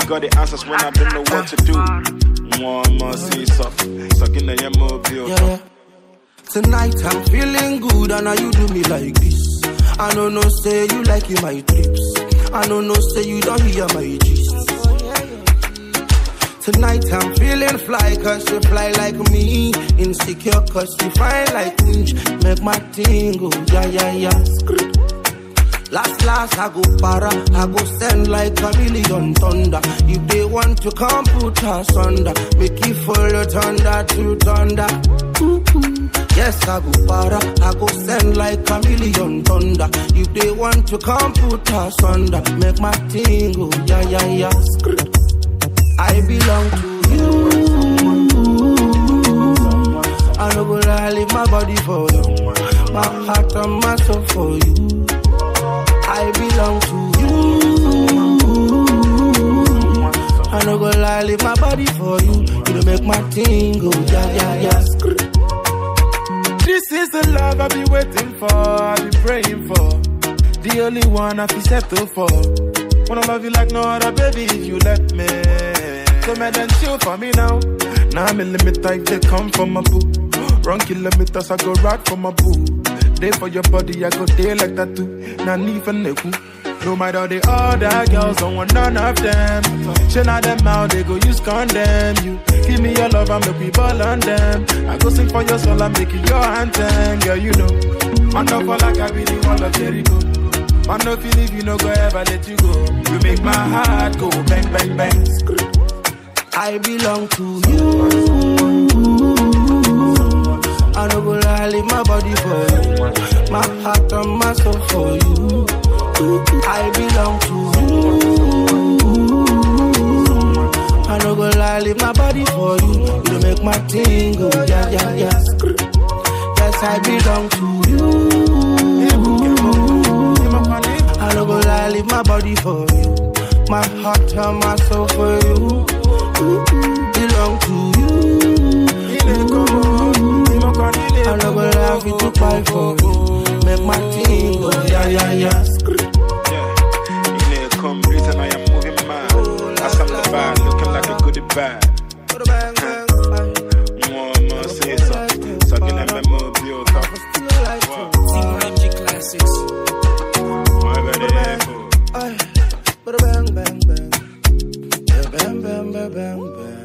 got the answers when I don't know what to do. One more say something, sucking in your mobile. Yeah. Tonight I'm feeling good and now you do me like this. I don't know say you like it my trips. I don't know say you don't hear my gist. Tonight I'm feeling fly cause you fly like me. Insecure cause you fine like winch. Make my thing go yeah. Last I go para, I go send like a million thunder. If they want to come put us under, make it follow thunder to thunder. Yes, I go para, I go send like a million thunder. If they want to come put us under, make my thing go yeah. I belong to you. I no go lie, leave my body for you. My heart and my soul for you. I belong to you. I no go lie, leave my body for you. You don't make my thing go yeah. This is the love I've been waiting for, I've been praying for. The only one I've been settled for. Wanna love you like no other, baby, if you let me. So man, then chill for me now. Now I'm in limit, if they come from my boo. Run kilometers, I go right for my boo. Day for your body, I go day like that too. Now even the cool. No matter the other girls, don't want none of them. Shit out them out, they go use condemn you. Give me your love, I'm the people on them. I go sing for your soul, I'm making your anthem. Girl, you know, I know for like I really want to let it go. I know if you leave, you no go ever let you go. You make my heart go bang, bang, bang. I belong to you. I no go lie, leave my body for you. My heart and my soul for you. I belong to you. I no go lie, leave my body for you. You make my thing go yeah. Yes, I belong to you. I no go lie, leave my body for you. My heart and my soul for you. Belong to you. I no go lie, fit to fight for you. Make my thing go yeah. Yeah, come reason I am moving mad. As I'm the bad, looking like a goodie bag. One more say something, sucking at my mobile. MG Classics. Whatever they bang, bang, bang. Bang, bang, bang, bang.